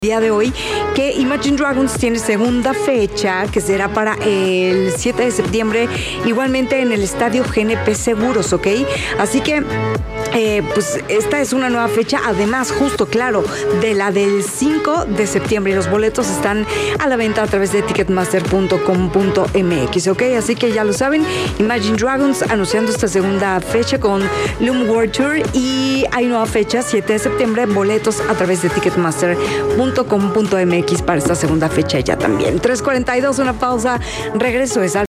Día de hoy que Imagine Dragons tiene segunda fecha que será para el 7 de septiembre igualmente en el estadio GNP Seguros, ¿ok? Así que pues esta es una nueva fecha, además justo claro de la del 5 de septiembre y los boletos están a la venta a través de ticketmaster.com.mx, ¿ok? Así que ya lo saben, Imagine Dragons anunciando esta segunda fecha con Loom World Tour y hay nueva fecha, 7 de septiembre, boletos a través de ticketmaster.com.mx para esta segunda fecha ya también. 3:42, una pausa, regreso es al